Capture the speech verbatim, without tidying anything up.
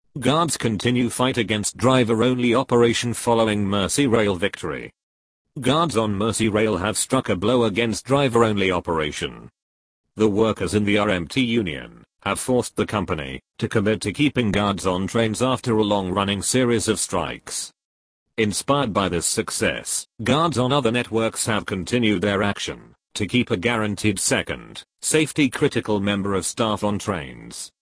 Guards continue fight against driver-only operation following Merseyrail victory. Guards on Merseyrail have struck a blow against driver-only operation. The workers in the R M T union have forced the company to commit to keeping guards on trains after a long-running series of strikes. Inspired by this success, guards on other networks have continued their action to keep a guaranteed second, safety-critical member of staff on trains.